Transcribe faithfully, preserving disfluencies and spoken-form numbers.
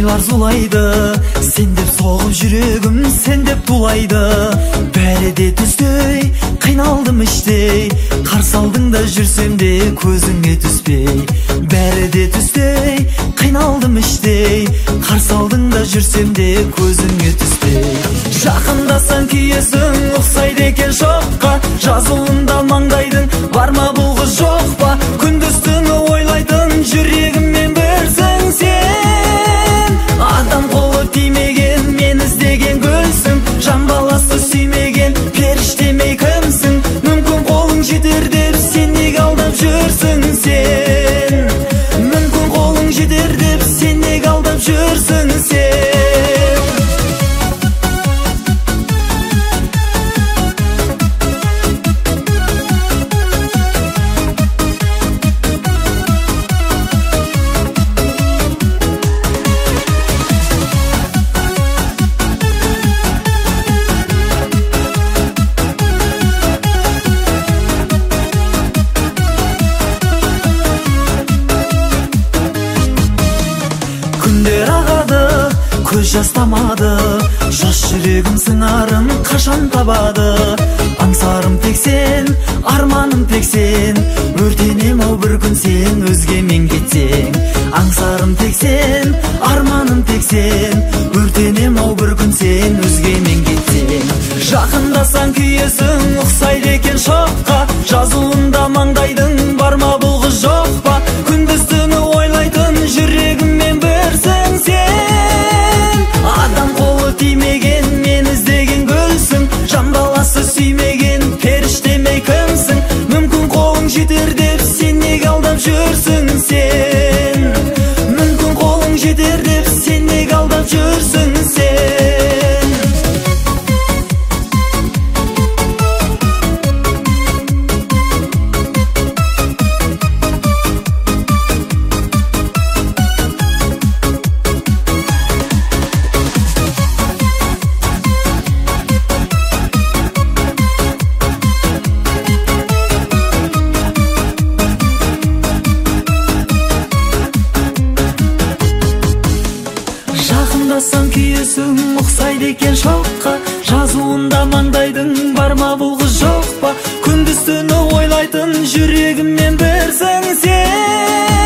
айлар зулайды, сен деп соғып жүрегім, сен деп тулайды. Бәрі де түстей, қиналдым іштей, қарсы алдыңда жүрсем де көзіңе түспей. Бәрі де түстей, қиналдым іштей, қарсы алдыңда жүрсем де көзіңе түспей. Жақындасаң күйесің, ұқсайды екен шоққа, жазуында маңдайдың, бар ма бұл қыз жоқ па? Күндіз-түні ойлайтын жүрегіммен бірсің сен. Адам қолы тимеген, мен іздеген гүлсің, жан баласы сүймеген періштемей кімсің? Мүмкін қолың жетер деп сен неге алдап жүрсің сен? Мүмкін қолың жетер деп сен неге алдап жүрсің сен? Күндер ағады, көз жастамады, жас жүрегім сыңарын қашан табады? Аңсарым тек сен, арманым тек сен, өртенем ау бір күн сен өзгемен кетсең. Аңсарым тек сен, арманым тек сен, өртенем ау бір күн сен өзгемен кетсең. Жақындасаң күйесің, ұқсайды екен шоққа, жазуында маңдайдың, бар ма бұл қыз жоқ па? Күндіз-түні ойлайтын жүрегіммен бірсің сен. Адам қолы тимеген, мен іздеген гүлсің, жан баласы сүймеген періштемей кімсің? Мүмкін қолың жетер деп сен неге алдап жүрсің сен? Мүмкін қолың жетер деп сен неге алдап жүрсің сен? Жақындасаң күйесің, ұқсайды екен шоққа, жазуында маңдайдың, бар ма бұл қыз жоқ па? Күндіз-түні ойлайтын жүрегіммен бірсің сен.